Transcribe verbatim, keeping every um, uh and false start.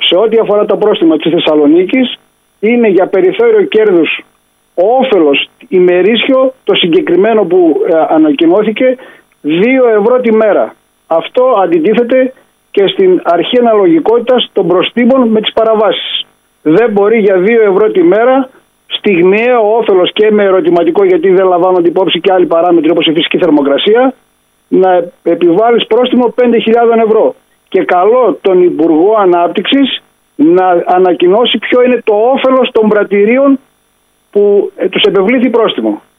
σε ό,τι αφορά τα πρόστιμα της Θεσσαλονίκης είναι για περιθώριο κέρδους όφελος ημερήσιο, το συγκεκριμένο που ε, ανακοινώθηκε, δύο ευρώ τη μέρα. Αυτό αντιτίθεται και στην αρχή αναλογικότητας των προστίμων με τις παραβάσεις. Δεν μπορεί για δύο ευρώ τη μέρα, στιγμιαίο όφελος και με ερωτηματικό, γιατί δεν λαμβάνονται υπόψη και άλλοι παράμετροι όπως η φυσική θερμοκρασία, να επιβάλλεις πρόστιμο πέντε χιλιάδες ευρώ. Και καλό τον Υπουργό Ανάπτυξης να ανακοινώσει ποιο είναι το όφελος των πρατηρίων που ε, τους επευλήθη πρόστιμο.